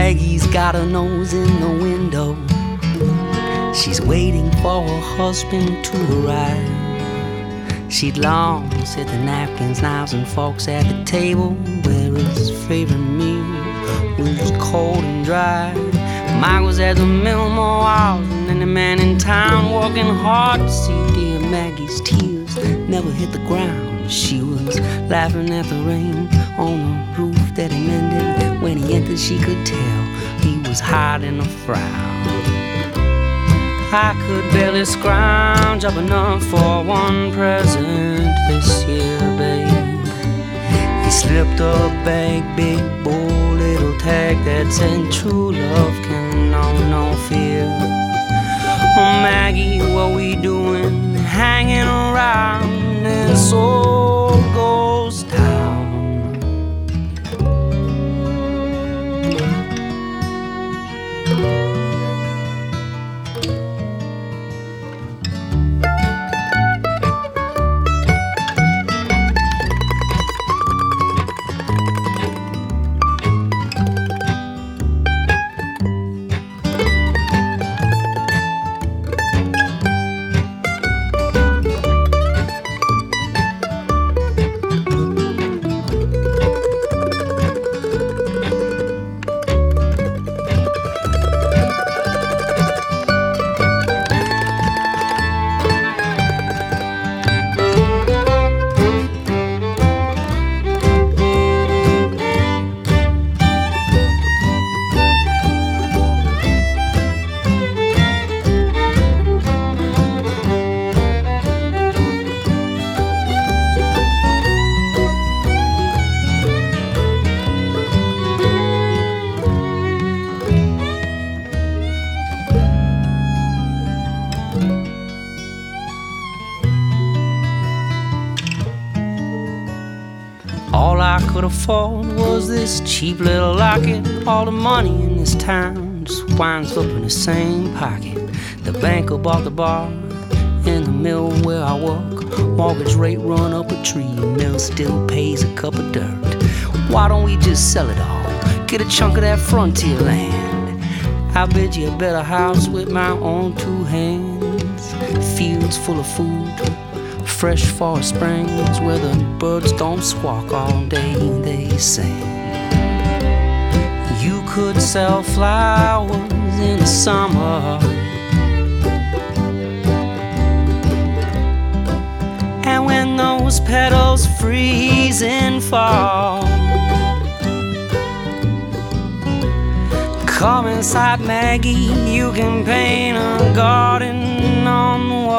Maggie's got her nose in the window. She's waiting for her husband to arrive. She'd long set the napkins, knives and forks at the table where his favorite meal was cold and dry. Mike was at the mill more hours than any man in town, working hard to see dear Maggie's tears never hit the ground. She was laughing at the rain on the roof that he mended. When he entered she could tell he was hiding a frown. I could barely scrounge up enough for one present this year, babe. He slipped a bag, big bold little tag that said true love can know no fear. Oh Maggie, what we doing hanging around in Soul Ghost Town? All I could afford was this cheap little locket. All the money in this town just winds up in the same pocket. The banker bought the bar in the mill where I work. Mortgage rate run up a tree, mill still pays a cup of dirt. Why don't we just sell it all, get a chunk of that frontier land? I bid you a better house with my own two hands. Fields full of food, fresh forest springs where the birds don't squawk all day, they sing. You could sell flowers in the summer, and when those petals freeze in fall, come inside, Maggie, you can paint a garden on the